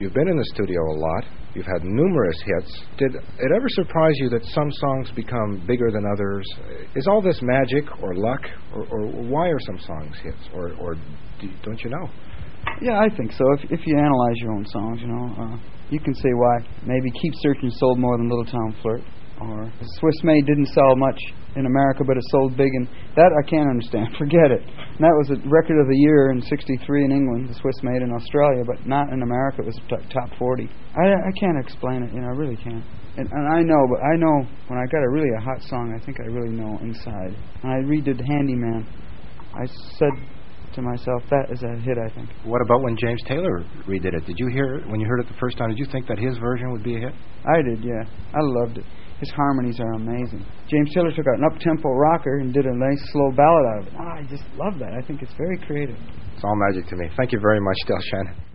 You've been in the studio a lot. You've had numerous hits. Did it ever surprise you that some songs become bigger than others? Is all this magic or luck, or why are some songs hits, or don't you know? Yeah, I think so. If you analyze your own songs, you can say why. Maybe Keep Searching sold more than Little Town Flirt, or Swiss Made didn't sell much in America, but it sold big, and that I can't understand. Forget it. And that was a record of the year in '63 in England, the Swiss Made in Australia, but not in America. It was top 40. I can't explain it, I really can't. And I know when I got a hot song, I think I really know inside. When I redid Handyman, I said to myself, that is a hit, I think. What about when James Taylor redid it? Did you hear it, when you heard it the first time, did you think that his version would be a hit? I did, yeah. I loved it. His harmonies are amazing. James Taylor took out an up-tempo rocker and did a nice slow ballad out of it. I just love that. I think it's very creative. It's all magic to me. Thank you very much, Del Shannon.